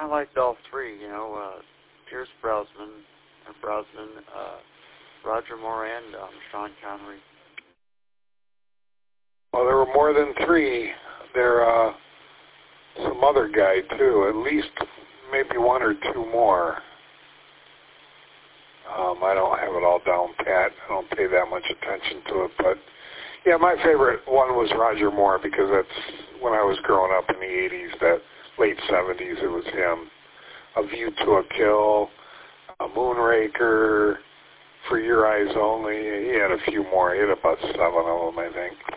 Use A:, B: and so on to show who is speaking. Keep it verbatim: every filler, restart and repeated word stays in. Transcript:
A: I liked all three, you know, uh, Pierce Brosnan, or Brosnan, uh, Roger Moore, and um, Sean Connery.
B: Well, there were more than three. There, uh, some other guy, too, at least maybe one or two more. Um, I don't have it all down pat. I don't pay that much attention to it, but yeah, my favorite one was Roger Moore because that's when I was growing up in the eighties, that late seventies, it was him. A View to a Kill, a Moonraker, For Your Eyes Only. He had a few more. He had about seven of them, I think.